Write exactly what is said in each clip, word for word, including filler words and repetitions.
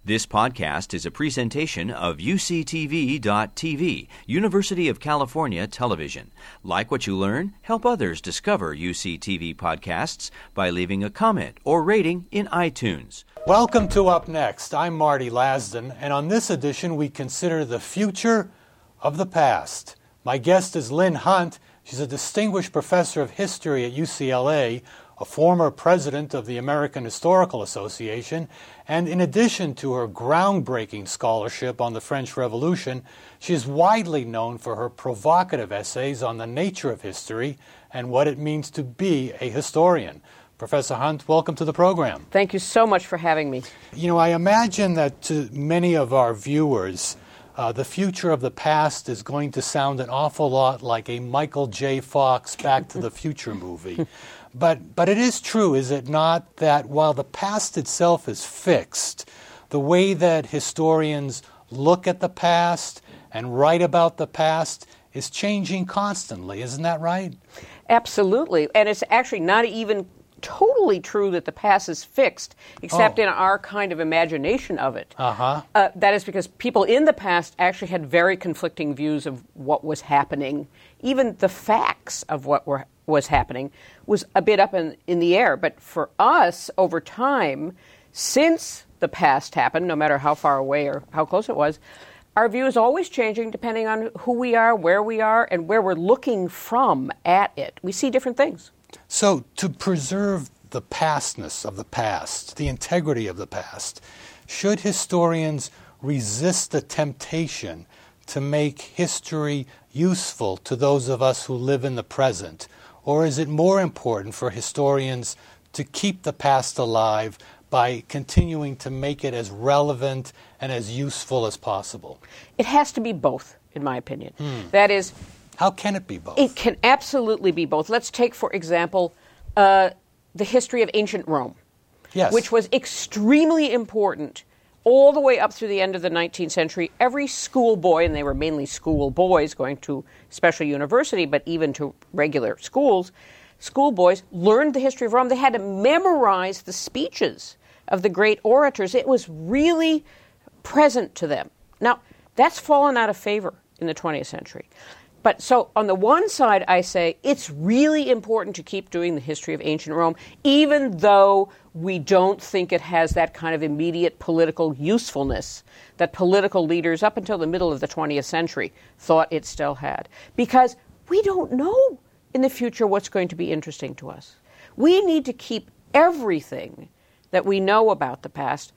This podcast is a presentation of U C T V dot T V, University of California Television. Like what you learn? Help others discover U C T V podcasts by leaving a comment or rating in iTunes. Welcome to Up Next. I'm Marty Lasden, and on this edition we consider the future of the past. My guest is Lynn Hunt. She's a distinguished professor of history at U C L A, a former president of the American Historical Association, and in addition to her groundbreaking scholarship on the French Revolution, she is widely known for her provocative essays on the nature of history and what it means to be a historian. Professor Hunt, welcome to the program. Thank you so much for having me. You know, I imagine that to many of our viewers, uh, the future of the past is going to sound an awful lot like a Michael J. Fox Back to the Future movie. But but it is true, is it not, that while the past itself is fixed, the way that historians look at the past and write about the past is changing constantly. Isn't that right? Absolutely. And it's actually not even totally true that the past is fixed, except Oh. in our kind of imagination of it. Uh-huh. Uh, that is because people in the past actually had very conflicting views of what was happening. Even the facts of what were was happening was a bit up in, in the air. But for us, over time, since the past happened, no matter how far away or how close it was, our view is always changing depending on who we are, where we are, and where we're looking from at it. We see different things. So to preserve the pastness of the past, the integrity of the past, should historians resist the temptation to make history useful to those of us who live in the present? Or is it more important for historians to keep the past alive by continuing to make it as relevant and as useful as possible? It has to be both, in my opinion. Hmm. That is, How can it be both? it can absolutely be both. Let's take, for example, uh, the history of ancient Rome, Yes. which was extremely important all the way up through the end of the nineteenth century. Every schoolboy, and they were mainly schoolboys going to special university, but even to regular schools, schoolboys learned the history of Rome. They had to memorize the speeches of the great orators. It was really present to them. Now, that's fallen out of favor in the twentieth century. But so on the one side, I say it's really important to keep doing the history of ancient Rome, even though we don't think it has that kind of immediate political usefulness that political leaders up until the middle of the twentieth century thought it still had. Because we don't know in the future what's going to be interesting to us. We need to keep everything that we know about the past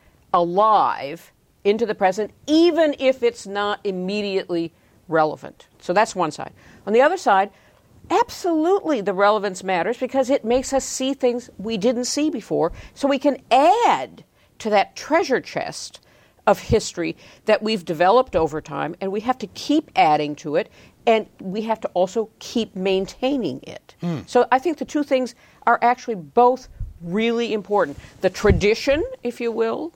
alive into the present, even if it's not immediately relevant. So that's one side. On the other side, absolutely the relevance matters because it makes us see things we didn't see before, so we can add to that treasure chest of history that we've developed over time, and we have to keep adding to it, and we have to also keep maintaining it. Mm. So I think the two things are actually both really important. The tradition, if you will,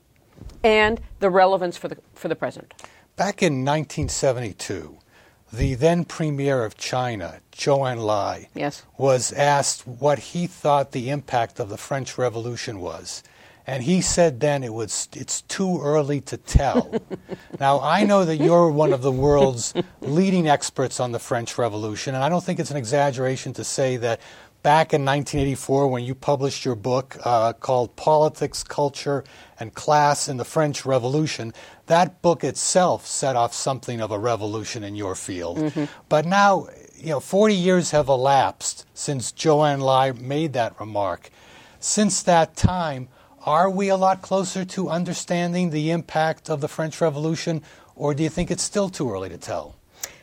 and the relevance for the for the present. Back in nineteen seventy-two, the then premier of China, Zhou Enlai, yes. was asked what he thought the impact of the French Revolution was. And he said then it was it's too early to tell. Now, I know that you're one of the world's leading experts on the French Revolution, and I don't think it's an exaggeration to say that back in nineteen eighty-four, when you published your book uh, called Politics, Culture, and Class in the French Revolution, that book itself set off something of a revolution in your field. Mm-hmm. But now, you know, forty years have elapsed since Zhou Enlai made that remark. Since that time, are we a lot closer to understanding the impact of the French Revolution, or do you think it's still too early to tell?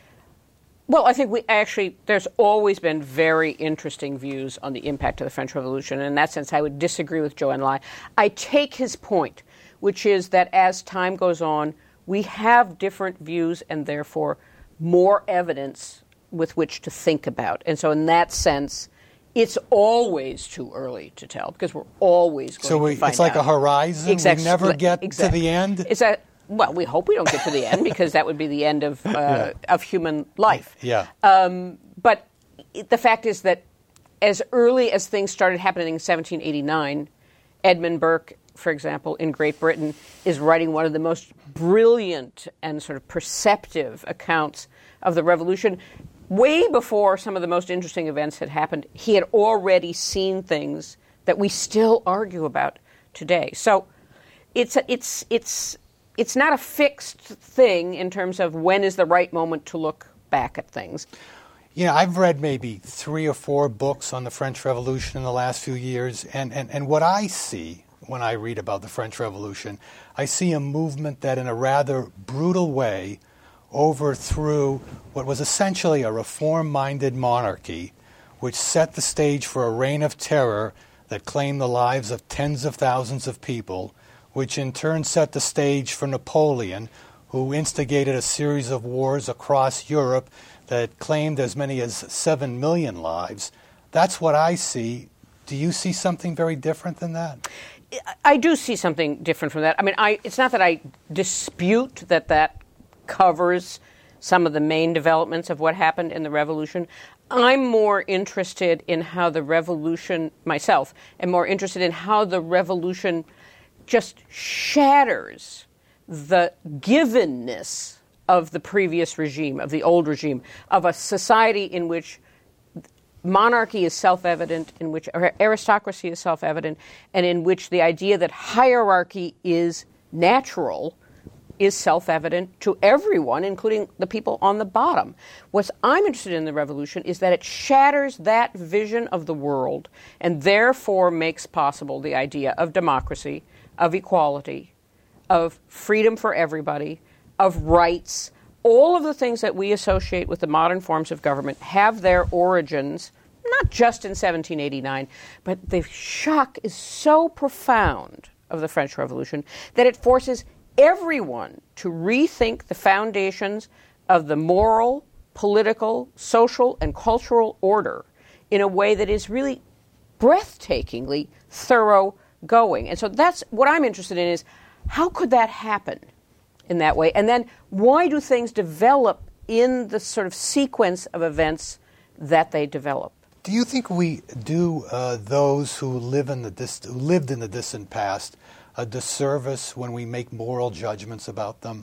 Well, I think we actually, there's always been very interesting views on the impact of the French Revolution. And in that sense, I would disagree with Zhou Enlai. I take his point, which is that as time goes on, we have different views and therefore more evidence with which to think about. And so in that sense, it's always too early to tell because we're always going so we, to find out. So it's like a horizon? Exactly. We never get exactly. to the end? It's a, well, we hope we don't get to the end because that would be the end of uh, yeah. of human life. Yeah. Um, but the fact is that as early as things started happening in seventeen eighty-nine, Edmund Burke for example, in Great Britain, is writing one of the most brilliant and sort of perceptive accounts of the revolution. Way before some of the most interesting events had happened, he had already seen things that we still argue about today. So it's a, it's it's it's not a fixed thing in terms of when is the right moment to look back at things. You know, I've read maybe three or four books on the French Revolution in the last few years, and, and, and what I see when I read about the French Revolution, I see a movement that in a rather brutal way overthrew what was essentially a reform-minded monarchy, which set the stage for a reign of terror that claimed the lives of tens of thousands of people, which in turn set the stage for Napoleon, who instigated a series of wars across Europe that claimed as many as seven million lives. That's what I see. Do you see something very different than that? I do see something different from that. I mean, I, it's not that I dispute that that covers some of the main developments of what happened in the revolution. I'm more interested in how the revolution, myself, am more interested in how the revolution just shatters the givenness of the previous regime, of the old regime, of a society in which monarchy is self-evident, in which aristocracy is self-evident, and in which the idea that hierarchy is natural is self-evident to everyone, including the people on the bottom. What I'm interested in the revolution is that it shatters that vision of the world and therefore makes possible the idea of democracy, of equality, of freedom for everybody, of rights. All of the things that we associate with the modern forms of government have their origins, not just in seventeen eighty-nine, but the shock is so profound of the French Revolution that it forces everyone to rethink the foundations of the moral, political, social, and cultural order in a way that is really breathtakingly thoroughgoing. And so that's what I'm interested in, is how could that happen in that way? And then why do things develop in the sort of sequence of events that they develop? Do you think we do uh, those who live in the dist- who lived in the distant past a disservice when we make moral judgments about them?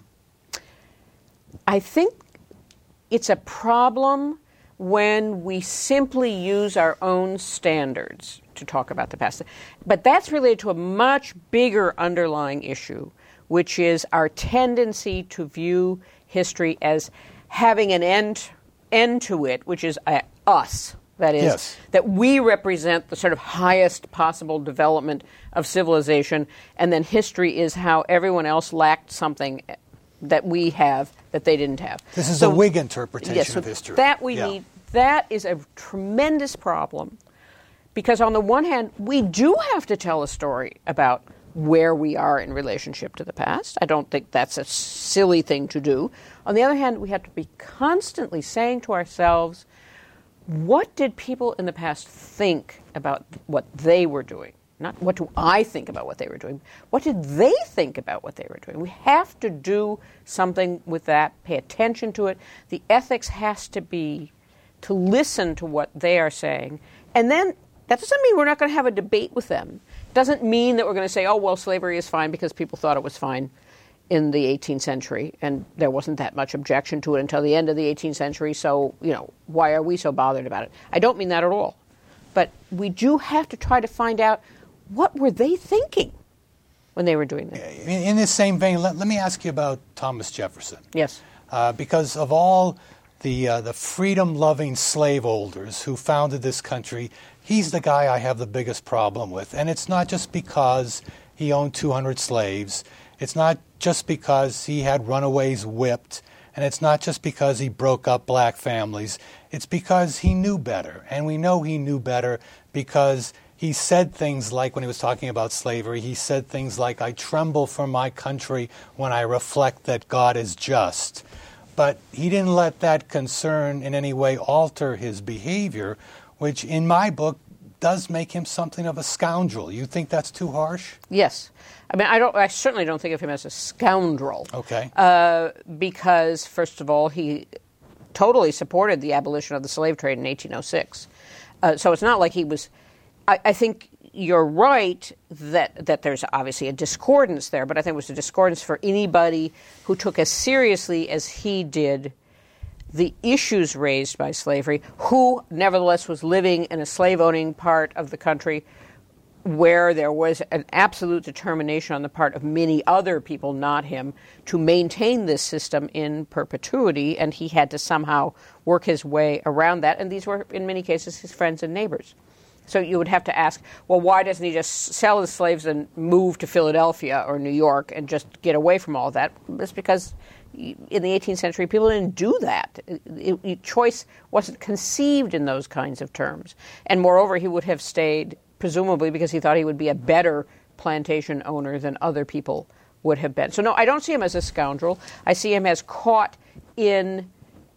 I think it's a problem when we simply use our own standards to talk about the past. But that's related to a much bigger underlying issue, which is our tendency to view history as having an end end to it, which is uh, us. That is, yes. that we represent the sort of highest possible development of civilization, and then history is how everyone else lacked something that we have that they didn't have. This is so, a Whig interpretation yes, so of history. That we yeah. need. That is a tremendous problem, because on the one hand, we do have to tell a story about where we are in relationship to the past. I don't think that's a silly thing to do. On the other hand, we have to be constantly saying to ourselves, what did people in the past think about what they were doing? Not what do I think about what they were doing. What did they think about what they were doing? We have to do something with that, pay attention to it. The ethics has to be to listen to what they are saying. And then that doesn't mean we're not going to have a debate with them. It doesn't mean that we're going to say, oh, well, slavery is fine because people thought it was fine in the eighteenth century, and there wasn't that much objection to it until the end of the eighteenth century, so, you know, why are we so bothered about it? I don't mean that at all. But we do have to try to find out, what were they thinking when they were doing this? In, in this same vein, let, let me ask you about Thomas Jefferson. Yes. Uh, because of all the uh, the freedom-loving slaveholders who founded this country, he's the guy I have the biggest problem with. And it's not just because he owned two hundred slaves. It's not just because he had runaways whipped, and it's not just because he broke up black families. It's because he knew better, and we know he knew better because he said things like, when he was talking about slavery, he said things like, I tremble for my country when I reflect that God is just. But he didn't let that concern in any way alter his behavior, which in my book does make him something of a scoundrel. You think that's too harsh? Yes. I mean, I don't. I certainly don't think of him as a scoundrel. Okay. Uh, because, first of all, he totally supported the abolition of the slave trade in eighteen oh six. Uh, so it's not like he was. I, I think you're right that that there's obviously a discordance there, but I think it was a discordance for anybody who took as seriously as he did the issues raised by slavery, who nevertheless was living in a slave-owning part of the country where there was an absolute determination on the part of many other people, not him, to maintain this system in perpetuity, and he had to somehow work his way around that, and these were, in many cases, his friends and neighbors. So you would have to ask, well, why doesn't he just sell his slaves and move to Philadelphia or New York and just get away from all that? It's because in the eighteenth century, people didn't do that. It, it, choice wasn't conceived in those kinds of terms. And moreover, he would have stayed, presumably because he thought he would be a better plantation owner than other people would have been. So no, I don't see him as a scoundrel. I see him as caught in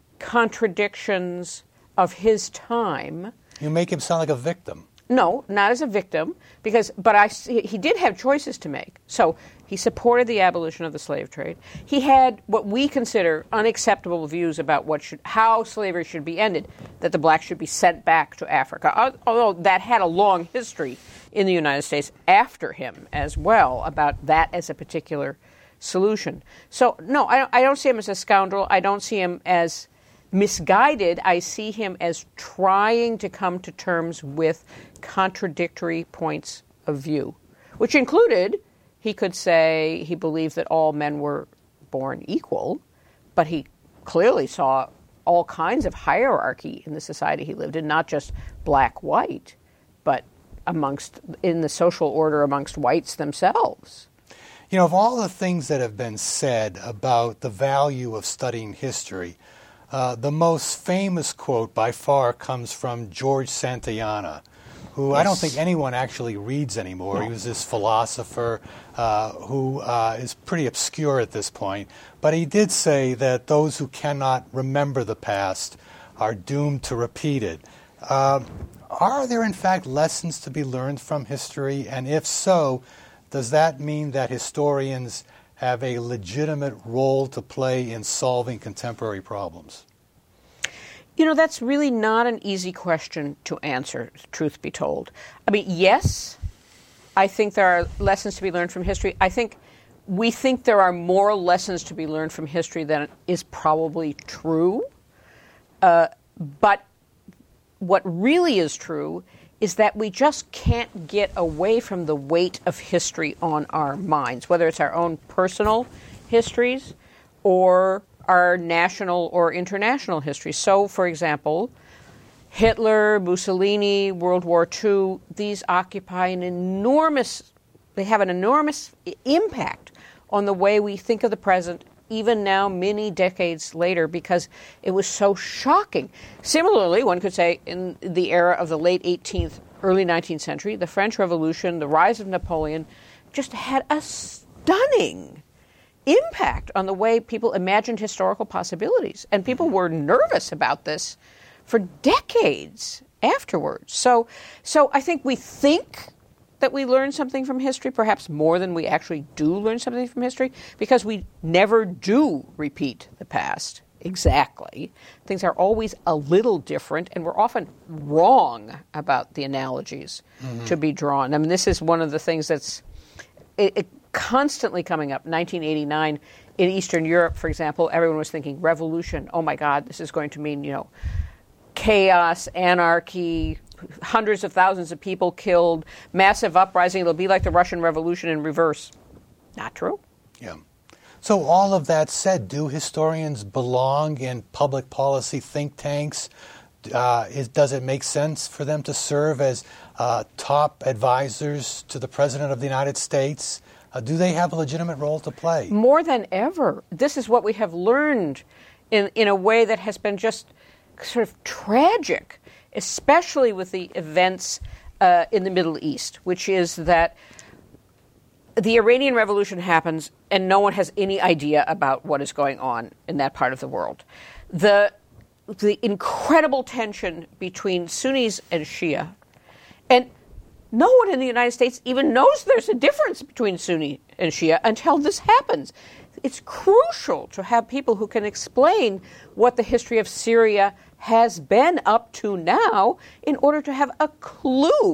contradictions of his time. You make him sound like a victim. No, not as a victim, because but I he did have choices to make. So he supported the abolition of the slave trade. He had what we consider unacceptable views about what should how slavery should be ended, that the blacks should be sent back to Africa. Although that had a long history in the United States after him as well about that as a particular solution. So no, I don't, I don't see him as a scoundrel. I don't see him as misguided. I see him as trying to come to terms with contradictory points of view, which included, he could say he believed that all men were born equal, but he clearly saw all kinds of hierarchy in the society he lived in, not just black-white, but amongst in the social order amongst whites themselves. You know, of all the things that have been said about the value of studying history, Uh, the most famous quote by far comes from George Santayana, who yes. I don't think anyone actually reads anymore. No. He was this philosopher uh, who uh, is pretty obscure at this point. But he did say that those who cannot remember the past are doomed to repeat it. Uh, are there, in fact, lessons to be learned from history? And if so, does that mean that historians have a legitimate role to play in solving contemporary problems? You know, that's really not an easy question to answer, truth be told. I mean, yes, I think there are lessons to be learned from history. I think we think there are more lessons to be learned from history than is probably true. Uh, but what really is true is that we just can't get away from the weight of history on our minds, whether it's our own personal histories or our national or international history. So, for example, Hitler, Mussolini, World War Two, these occupy an enormous, they have an enormous impact on the way we think of the present, even now many decades later, because it was so shocking. Similarly, one could say in the era of the late eighteenth, early nineteenth century, the French Revolution, the rise of Napoleon, just had a stunning impact on the way people imagined historical possibilities. And people were nervous about this for decades afterwards. So, so I think we think that we learn something from history, perhaps more than we actually do learn something from history, because we never do repeat the past exactly. Things are always a little different, and we're often wrong about the analogies mm-hmm. to be drawn. I mean, this is one of the things that's it, it constantly coming up. nineteen eighty-nine, in Eastern Europe, for example, everyone was thinking, revolution, oh my God, this is going to mean, you know, chaos, anarchy, hundreds of thousands of people killed, massive uprising. It'll be like the Russian Revolution in reverse. Not true. Yeah. So all of that said, do historians belong in public policy think tanks? Uh, is, does it make sense for them to serve as uh, top advisors to the President of the United States? Uh, do they have a legitimate role to play? More than ever. This is what we have learned in, in a way that has been just sort of tragic, especially with the events uh, in the Middle East, which is that the Iranian Revolution happens and no one has any idea about what is going on in that part of the world. The, the incredible tension between Sunnis and Shia, and no one in the United States even knows there's a difference between Sunni and Shia until this happens. It's crucial to have people who can explain what the history of Syria has been up to now in order to have a clue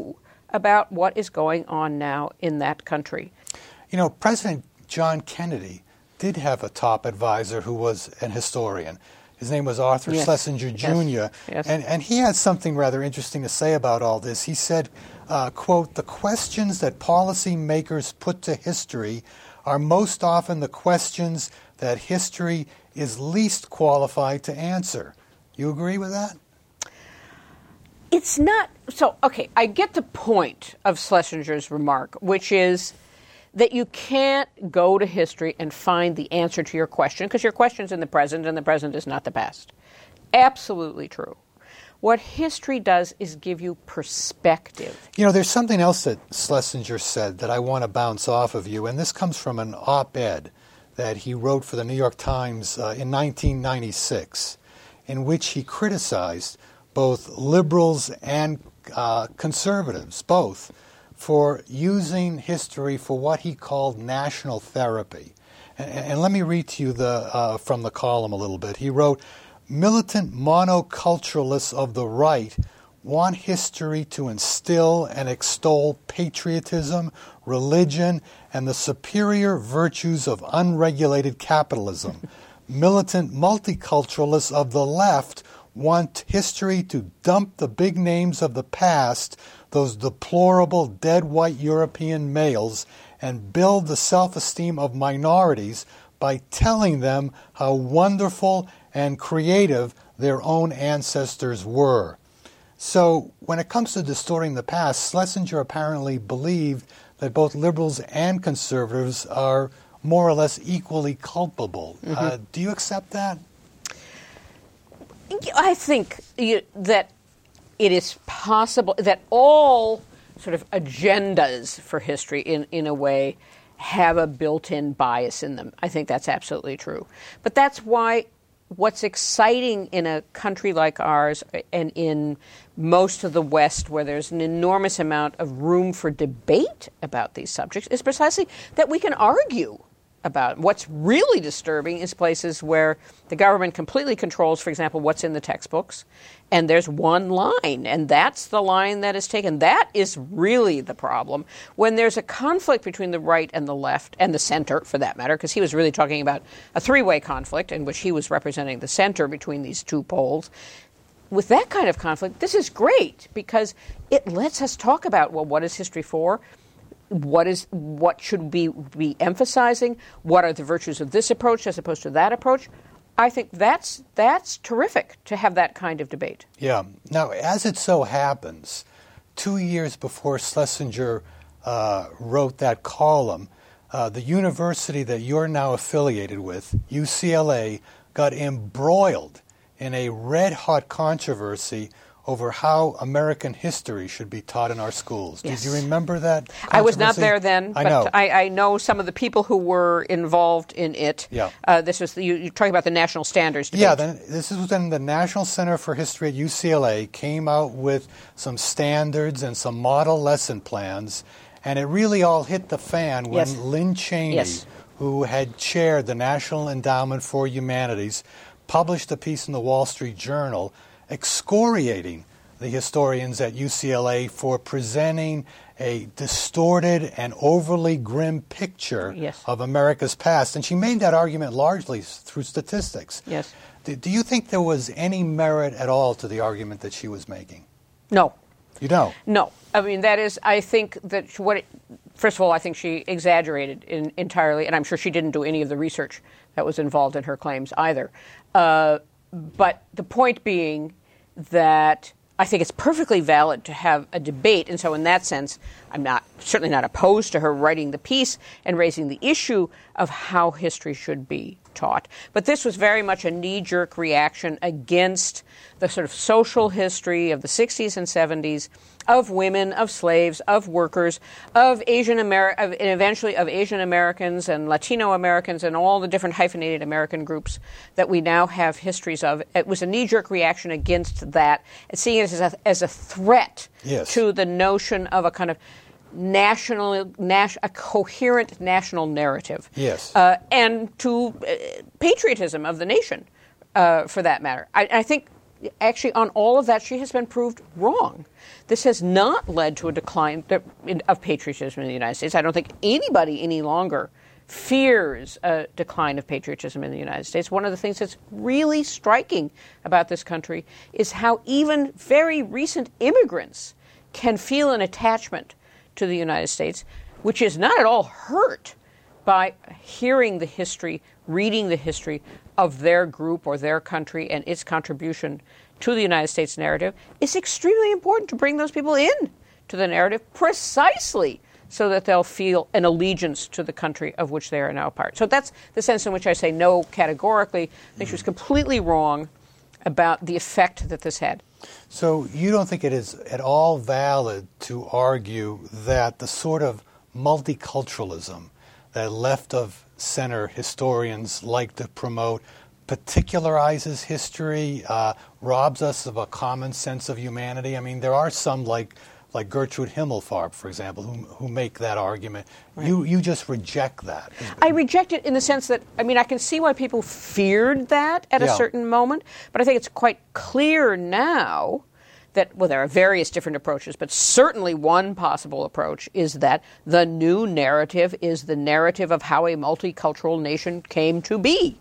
about what is going on now in that country. You know, President John Kennedy did have a top advisor who was an historian. His name was Arthur Yes. Schlesinger Junior Yes. Yes. And, and he had something rather interesting to say about all this. He said, uh, quote, "The questions that policymakers put to history are most often the questions that history is least qualified to answer." You agree with that? It's not so. Okay, I get the point of Schlesinger's remark, which is that you can't go to history and find the answer to your question because your question's in the present and the present is not the past. Absolutely true. What history does is give you perspective. You know, there's something else that Schlesinger said that I want to bounce off of you, and this comes from an op-ed that he wrote for the New York Times uh, in nineteen ninety-six, in which he criticized both liberals and uh, conservatives, both, for using history for what he called national therapy. And, and let me read to you the uh, from the column a little bit. He wrote, "Militant monoculturalists of the right want history to instill and extol patriotism, religion, and the superior virtues of unregulated capitalism. Militant multiculturalists of the left want history to dump the big names of the past, those deplorable dead white European males, and build the self-esteem of minorities by telling them how wonderful and creative their own ancestors were." So when it comes to distorting the past, Schlesinger apparently believed that both liberals and conservatives are more or less equally culpable. Mm-hmm. Uh, do you accept that? I think you, that it is possible that all sort of agendas for history, in, in a way, have a built-in bias in them. I think that's absolutely true. But that's why what's exciting in a country like ours and in most of the West, where there's an enormous amount of room for debate about these subjects, is precisely that we can argue about. What's really disturbing is places where the government completely controls, for example, what's in the textbooks, and there's one line, and that's the line that is taken. That is really the problem. When there's a conflict between the right and the left, and the center, for that matter, because he was really talking about a three-way conflict in which he was representing the center between these two poles. With that kind of conflict, this is great, because it lets us talk about, well, what is history for? What is what should we be emphasizing? What are the virtues of this approach as opposed to that approach? I think that's that's terrific to have that kind of debate. Yeah. Now, as it so happens, two years before Schlesinger uh, wrote that column, uh, the university that you're now affiliated with, U C L A, got embroiled in a red-hot controversy over how American history should be taught in our schools. Yes. Did you remember that I was not there then, I but know. I, I know some of the people who were involved in it. Yeah. Uh, this was the, you, you're talking about the national standards debate. Yeah, then, this is when the National Center for History at U C L A came out with some standards and some model lesson plans, and it really all hit the fan when Yes. Lynn Cheney, Yes. who had chaired the National Endowment for Humanities, published a piece in the Wall Street Journal excoriating the historians at U C L A for presenting a distorted and overly grim picture Yes. of America's past. And she made that argument largely through statistics. Yes. Do, do you think there was any merit at all to the argument that she was making? No. You don't? No. I mean, that is, I think that what, it, first of all, I think she exaggerated in, entirely, and I'm sure she didn't do any of the research that was involved in her claims either. Uh, but the point being that I think it's perfectly valid to have a debate, and so in that sense, I'm not certainly not opposed to her writing the piece and raising the issue of how history should be taught. But this was very much a knee-jerk reaction against the sort of social history of the sixties and seventies of women, of slaves, of workers, of Asian Amer- of, and eventually of Asian Americans and Latino Americans and all the different hyphenated American groups that we now have histories of. It was a knee-jerk reaction against that, and seeing it as a, as a threat Yes. to the notion of a kind of national, nas- a coherent national narrative. Yes. Uh, and to uh, patriotism of the nation, uh, for that matter. I, I think actually, on all of that, she has been proved wrong. This has not led to a decline of patriotism in the United States. I don't think anybody any longer fears a decline of patriotism in the United States. One of the things that's really striking about this country is how even very recent immigrants can feel an attachment to the United States, which is not at all hurt by hearing the history, reading the history of their group or their country and its contribution to the United States narrative. It's extremely important to bring those people in to the narrative precisely so that they'll feel an allegiance to the country of which they are now a part. So that's the sense in which I say no categorically. I think she was completely wrong about the effect that this had. So you don't think it is at all valid to argue that the sort of multiculturalism that left-of-center historians like to promote particularizes history, uh, robs us of a common sense of humanity? I mean, there are some like like Gertrude Himmelfarb, for example, who, who make that argument. Right. You you just reject that. I reject it in the sense that, I mean, I can see why people feared that at yeah. a certain moment, but I think it's quite clear now that, well, there are various different approaches, but certainly one possible approach is that the new narrative is the narrative of how a multicultural nation came to be.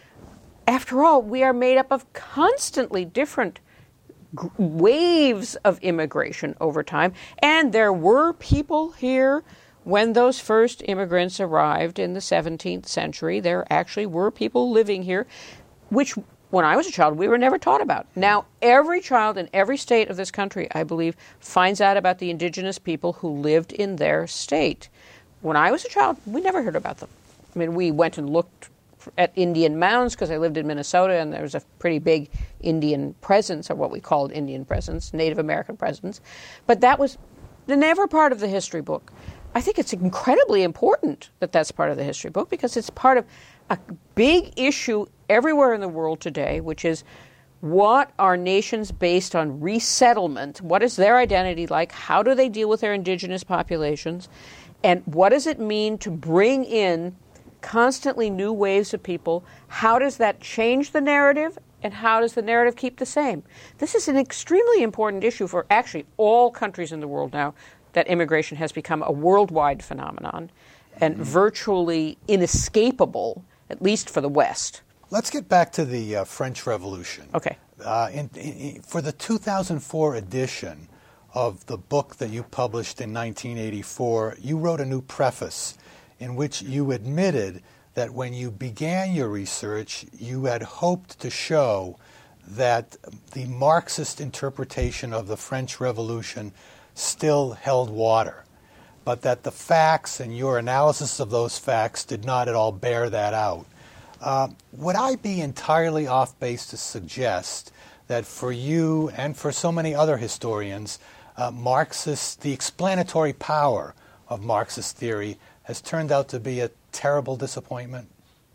After all, we are made up of constantly different g- waves of immigration over time, and there were people here when those first immigrants arrived in the seventeenth century. There actually were people living here, which when I was a child, we were never taught about. Now, every child in every state of this country, I believe, finds out about the indigenous people who lived in their state. When I was a child, we never heard about them. I mean, we went and looked at Indian mounds because I lived in Minnesota, and there was a pretty big Indian presence, or what we called Indian presence, Native American presence. But that was never part of the history book. I think it's incredibly important that that's part of the history book because it's part of a big issue everywhere in the world today, which is what are nations based on resettlement? What is their identity like? How do they deal with their indigenous populations? And what does it mean to bring in constantly new waves of people? How does that change the narrative, and how does the narrative keep the same? This is an extremely important issue for actually all countries in the world now, that immigration has become a worldwide phenomenon and mm-hmm. virtually inescapable, at least for the West. Let's get back to the uh, French Revolution. Okay. Uh, in, in, for the two thousand four edition of the book that you published in nineteen eighty-four, you wrote a new preface in which you admitted that when you began your research, you had hoped to show that the Marxist interpretation of the French Revolution still held water, but that the facts and your analysis of those facts did not at all bear that out. Uh, would I be entirely off base to suggest that for you and for so many other historians, uh, Marxist, the explanatory power of Marxist theory has turned out to be a terrible disappointment?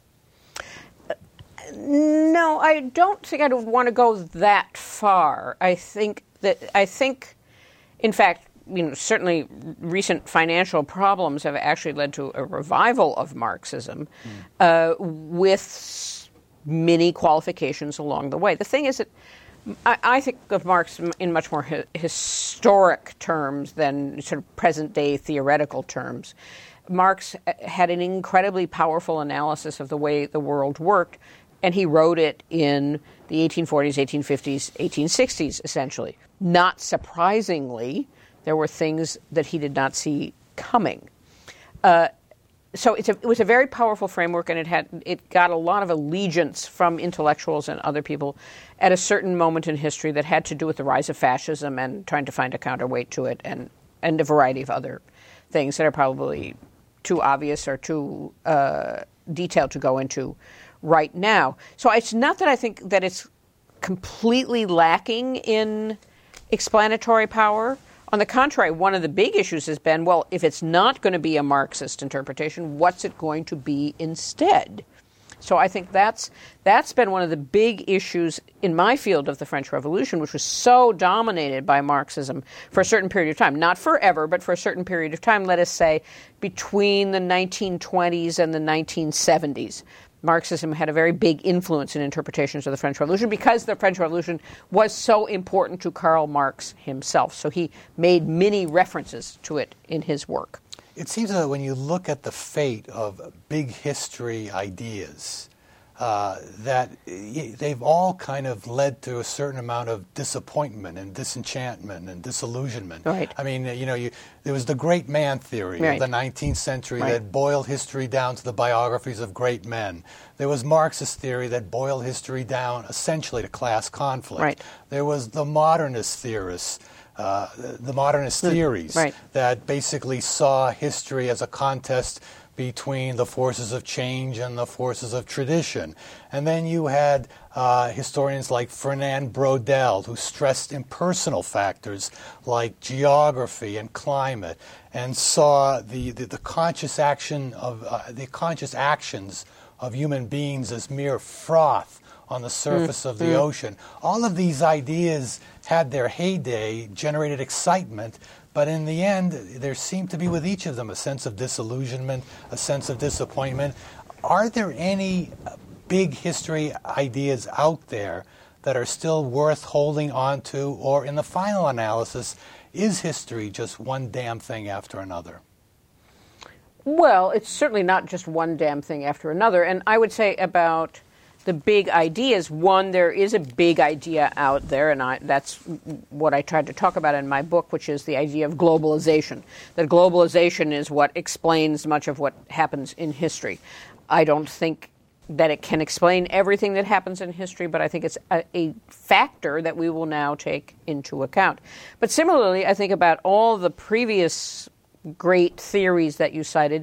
No, I don't think I'd want to go that far. I think that, I think, in fact, you know, certainly recent financial problems have actually led to a revival of Marxism mm. uh, with many qualifications along the way. The thing is that I, I think of Marx in much more hi- historic terms than sort of present-day theoretical terms. Marx had an incredibly powerful analysis of the way the world worked, and he wrote it in the eighteen forties, eighteen fifties, eighteen sixties, essentially. Not surprisingly, there were things that he did not see coming. Uh, so it's a, it was a very powerful framework, and it had it got a lot of allegiance from intellectuals and other people at a certain moment in history that had to do with the rise of fascism and trying to find a counterweight to it, and, and a variety of other things that are probably too obvious or too uh, detailed to go into right now. So it's not that I think that it's completely lacking in explanatory power. On the contrary, one of the big issues has been, well, if it's not going to be a Marxist interpretation, what's it going to be instead? So I think that's that's been one of the big issues in my field of the French Revolution, which was so dominated by Marxism for a certain period of time. Not forever, but for a certain period of time, let us say, between the nineteen twenties and the nineteen seventies. Marxism had a very big influence in interpretations of the French Revolution because the French Revolution was so important to Karl Marx himself. So he made many references to it in his work. It seems that when you look at the fate of big history ideas, uh, that they've all kind of led to a certain amount of disappointment and disenchantment and disillusionment. Right. I mean, you know, you, there was the great man theory right. of the nineteenth century right. that boiled history down to the biographies of great men. There was Marxist theory that boiled history down essentially to class conflict. Right. There was the modernist theorists. Uh, the modernist theories right. that basically saw history as a contest between the forces of change and the forces of tradition. And then you had uh, historians like Fernand Braudel, who stressed impersonal factors like geography and climate, and saw the, the, the conscious action of uh, the conscious actions of human beings as mere froth on the surface mm. of the mm. ocean. All of these ideas had their heyday, generated excitement, but in the end, there seemed to be with each of them a sense of disillusionment, a sense of disappointment. Are there any big history ideas out there that are still worth holding on to, or in the final analysis, is history just one damn thing after another? Well, it's certainly not just one damn thing after another, and I would say about the big ideas, one, there is a big idea out there, and I, that's what I tried to talk about in my book, which is the idea of globalization. That globalization is what explains much of what happens in history. I don't think that it can explain everything that happens in history, but I think it's a, a factor that we will now take into account. But similarly, I think about all the previous great theories that you cited,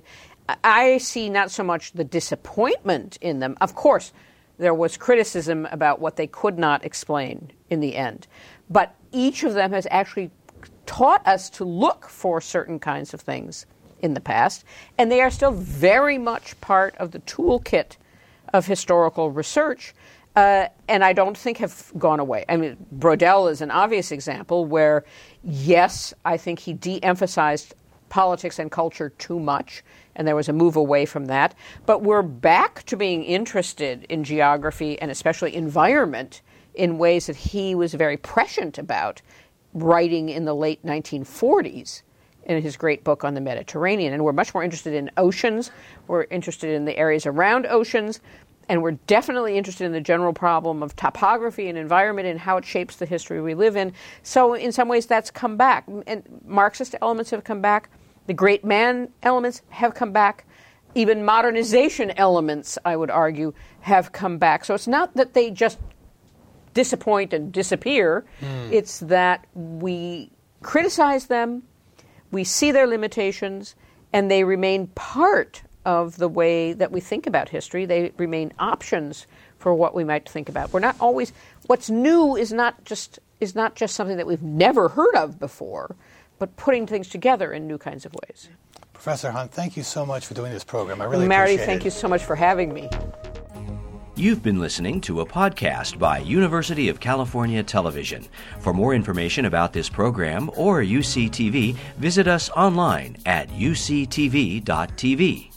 I see not so much the disappointment in them. Of course, there was criticism about what they could not explain in the end. But each of them has actually taught us to look for certain kinds of things in the past, and they are still very much part of the toolkit of historical research, uh, and I don't think have gone away. I mean, Braudel is an obvious example where, yes, I think he de-emphasized politics and culture too much, and there was a move away from that. But we're back to being interested in geography and especially environment in ways that he was very prescient about, writing in the late nineteen forties in his great book on the Mediterranean. And we're much more interested in oceans. We're interested in the areas around oceans. And we're definitely interested in the general problem of topography and environment and how it shapes the history we live in. So in some ways that's come back. And Marxist elements have come back. The great man elements have come back. Even modernization elements, I would argue, have come back. So it's not that they just disappoint and disappear. Mm. It's that we criticize them, we see their limitations, and they remain part of the way that we think about history. They remain options for what we might think about. We're not always, what's new is not just is not just something that we've never heard of before, but putting things together in new kinds of ways. Professor Hunt, thank you so much for doing this program. I really Mary, appreciate it. thank you so much for having me. You've been listening to a podcast by University of California Television. For more information about this program or U C T V, visit us online at U C T V dot T V.